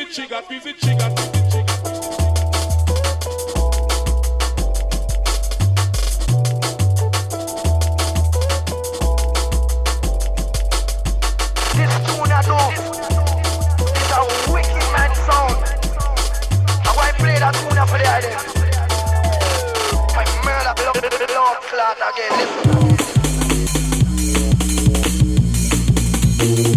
trigger. This tune I do is a wicked man sound. How I play that tune for the island. I murder blood clot again. Listen.